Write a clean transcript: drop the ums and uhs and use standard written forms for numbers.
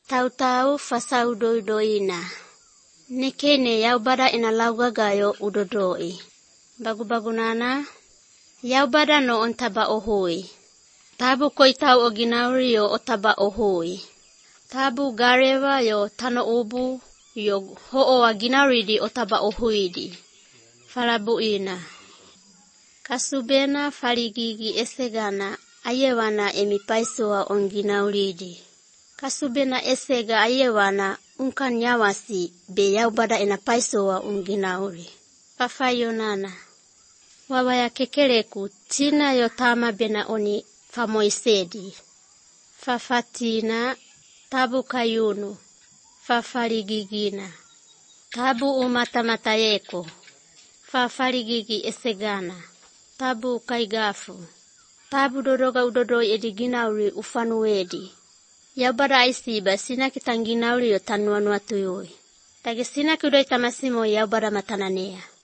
Tau fasau doidoina. Nikene yaubada inalaugagayo udodoi. Bagubagunana. Yaubada no ontaba ohui. Tabu koitau oginaurio otaba ohui. Tabu gareva yo tano ubu yo ho'o aginauridi otaba ohuidi. Falabuina. Kasubena faligigi esegana ayewana emipaisua onginauridi. Kasubena esega ayewana unkanyawasi be yaubada inapaisua onginauri. Fafayonana. Wawaya kekeleku tina yotama bena oni famoisedi. Fafatina tabu kayunu. Fafaligigina. Tabu umatamatayeko. Fafaligigi esegana. Tabu kaigafu. Tabu dodoga udodoi ediginauri ufanuedi. Yaubada aisiba sina kitanginauri yo tanuanu atuyui. Tagi sina kudoi tamasimo yaubada matananea.